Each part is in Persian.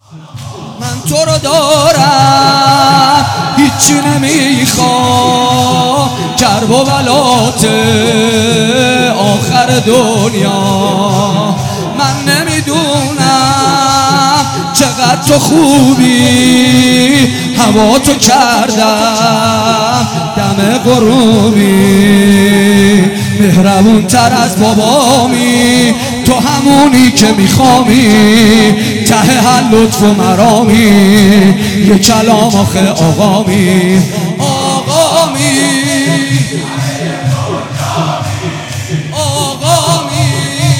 من تو رو دارم هیچی نمیخوام، کرب و بلات آخر دنیا. من نمیدونم چقدر تو خوبی، هوا تو کردم دم غروبی. مهربون تر از بابامی، تو همونی که میخوامی، ته هر لطف و مرامی، یه کلام آخه آقامی. آقامی آقامی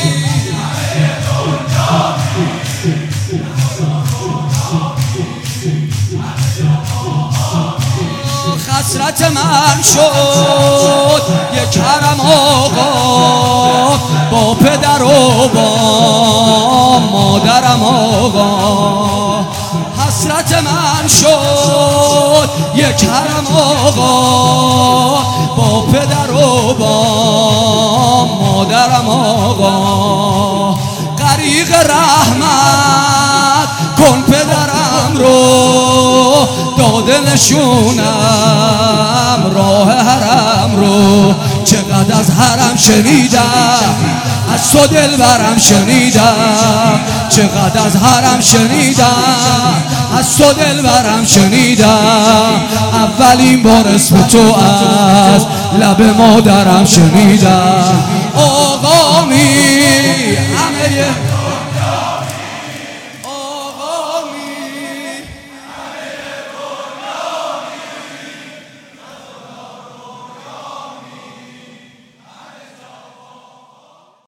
حسرت من شد یک حرم آقا، با پدر و با مادرم آقا. حسرت من شد یک حرم آقا، با پدر و با مادرم آقا. غریق رحمت کن پدرم رو، داده نشونم راه حرم رو. چقدر از حرم شنیدم، از تو دلبرم شنیدم. چقدر از حرم شنیدم، از تو دلبرم شنیدم. اولین بار اسم تو از لب مادرم شنیدم. آقامی همه